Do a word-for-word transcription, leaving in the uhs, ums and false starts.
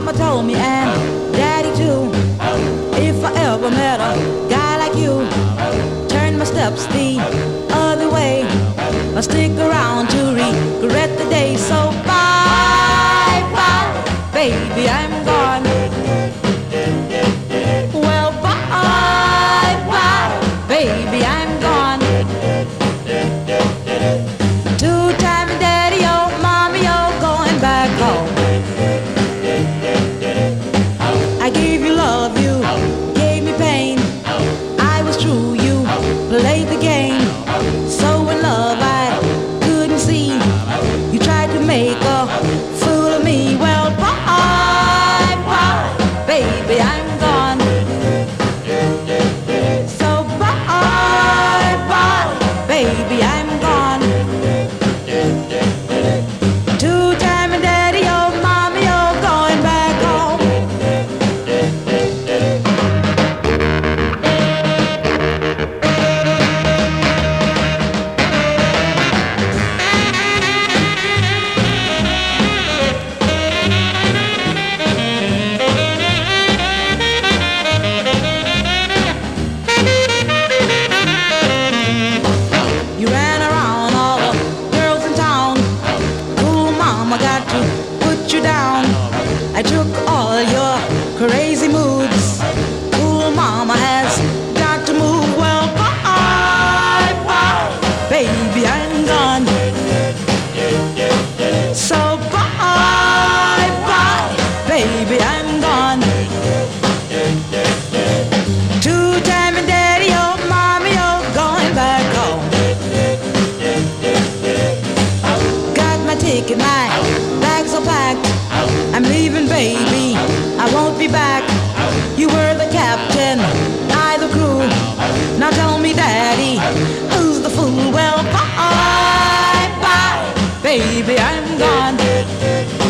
Mama told me and Daddy too. If I ever met a guy like you, turn my steps the other way. I'll stick around to regret the day. So bye, bye, baby, I'm gone. Well, bye, bye, baby, I'm gone. Two-time daddy, oh, mommy, oh, going back home. I gave you love, you gave me pain. I was true, you played the game. So in love I couldn't see. You tried to make a fool of me. Well, bye, bye, baby, I'm gone. So bye, bye, baby, I'm gone. Two-time daddy, oh, mommy, oh, going back home. You ran around all the girls in town. Cool mama got to put you down. I took all your crazy moods. Cool mama has got to move. Well, bye, bye, baby, I'm gone. So bye, bye, baby, I'm gone. Two-time daddy, oh, mommy, oh, going back home. Got my ticket, my bags are packed. I'm leaving, baby, I won't be back. You were the captain, I the crew. Now tell me, daddy, who's the fool? Well, bye, bye, baby, I'm gone.